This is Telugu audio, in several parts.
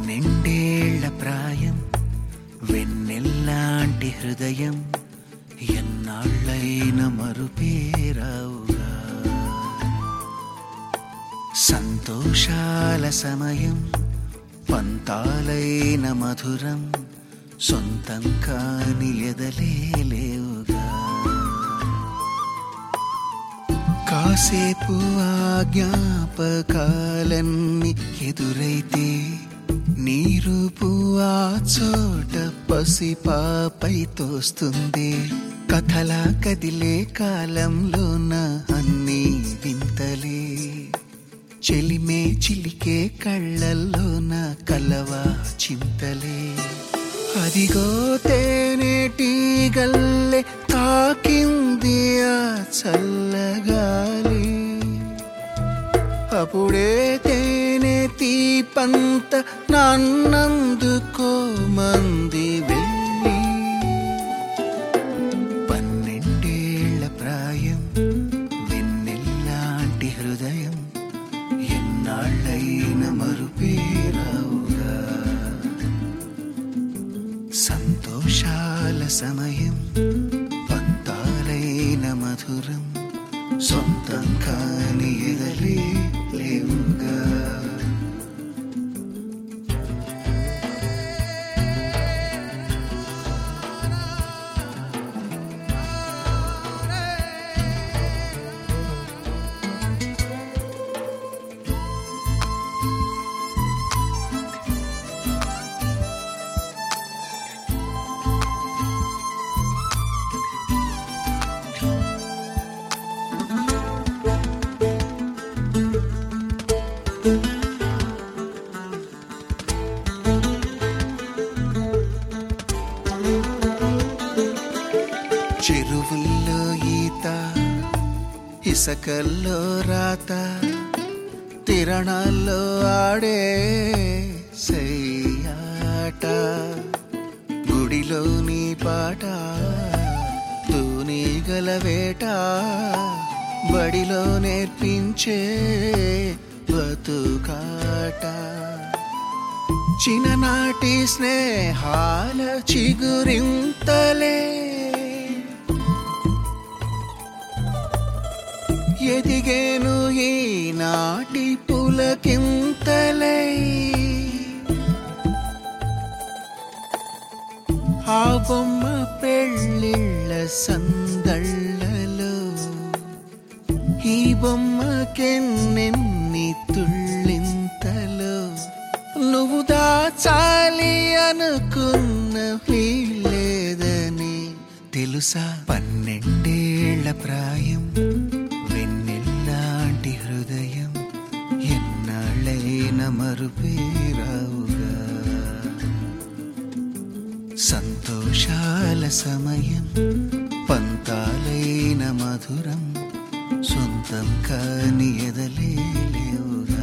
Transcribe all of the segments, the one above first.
12 ప్రాయం వెన్నెల్లాంటి హృదయం ఎన్నాళ్ళైన మరుపేరావుగా. సంతోషాల సమయం పంతాలైన మధురం సొంతం కాని ఎదలేవుగా. కాసేపు ఆ జ్ఞాపకాలన్నీ ఎదురైతే నీ రూపు ఆ చోట పసిపాపై తోస్తుంది. కథలా కదిలే కాలంలోన అన్నీ వింతలే, చెలిమే చిలికే కళ్ళల్లోన కలవా చింతలే. అదిగో తేనెటీగల్లే తాకింది ఆ చల్లగాలి, అప్పుడే తేనె తీపంత నన్నందుకోమంది వెళ్ళి. 12 ప్రాయం వెన్నెల్లాంటి హృదయం ఎన్నాళ్ళైన మరుపేరావుగా. సంతోషాల సమయం పంతాలైన మధురం సొంతం కాని ఎదలేవుగా. చెరువుల్లో ఈత, ఇసకల్లో రాత, తిరణాల్లో ఆడే సయ్యాట, గుడిలోని పాట, తూనీగల వేట, బడిలో నేర్పించే బతుకాట. చిన్ననాటి స్నేహాల చిగురింతలే, ఎదిగేను ఈనాటి పులకింతలై. ఆ బొమ్మ పెళ్ళిళ్ళ సందళ్ళలో ఈ బొమ్మకెన్నెన్ని తుళ్ళింతలో. నువ్వు దాచాలి అనుకున్న వీలేదని తెలుసా. 12 ప్రాయం వెన్నెల్లాంటి హృదయం ఎన్నాళ్ళైన మరుపేరావుగా. సంతోషాల సమయం పంతాలైన మధురం సొంతం కాని ఎదలేవుగా.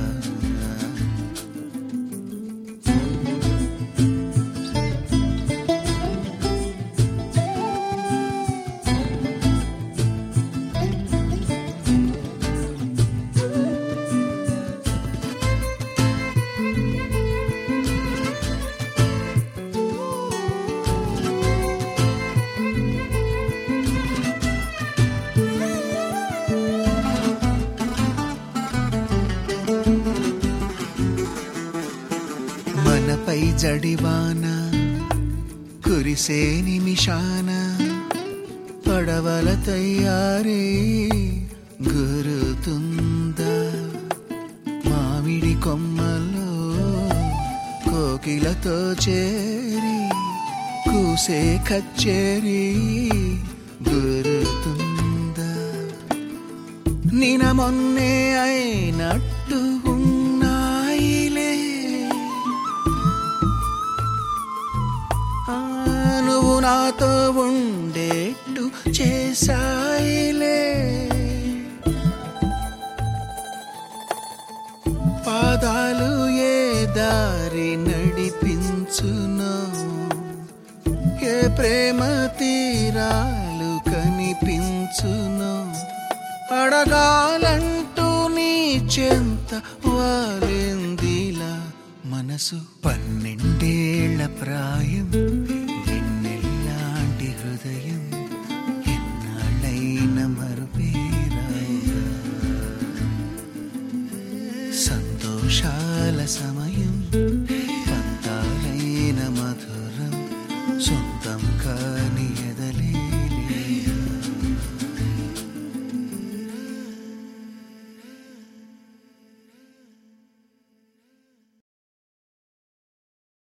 మనపై జడివాన కురిసే నిమిషాన పడవల తయారీ గురుతుందా. మామిడి కొమ్మల్లో కోకిలతో చేరి కూసే కచ్చేరి గురుతుందా. నిన మొన్నే అయినట్టు ఉన్నాయిలే, నువ్వు నాతో ఉండేట్టు చేశాయిలే. పాదాలు ఏ దారి నడిపించునో, ఏ ప్రేమ తీరాలు కనిపించునో. అడగాలంటూ నీ చెంత వాలిందిలా మన మనసు 12 ప్రాయం వెన్నెల్లాంటి హృదయం ఎన్నాళ్ళైన మరుపేరావుగా సంతోషాల సమయం పంతాలైన మధురం సొంతం కాని ఎదలే